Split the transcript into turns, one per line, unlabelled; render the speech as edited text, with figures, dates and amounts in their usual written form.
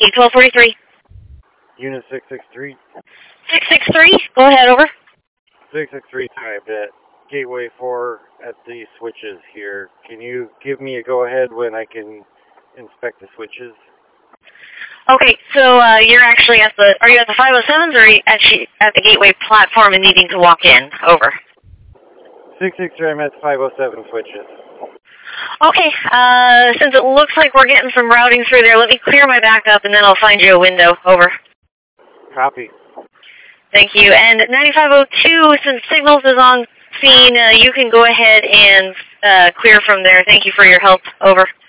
Gateway 1243.
Unit 663.
663, go ahead, over.
663 typed at Gateway 4 at the switches here. Can you give me a go-ahead when I can inspect the switches?
Okay, so you're actually are you at the 507s or are you actually at the Gateway platform and needing to walk in? Over.
663, I'm at 507 switches.
Okay, since it looks like we're getting some routing through there, let me clear my backup and then I'll find you a window. Over.
Copy.
Thank you. And 9502, since Signals is on scene, you can go ahead and clear from there. Thank you for your help. Over.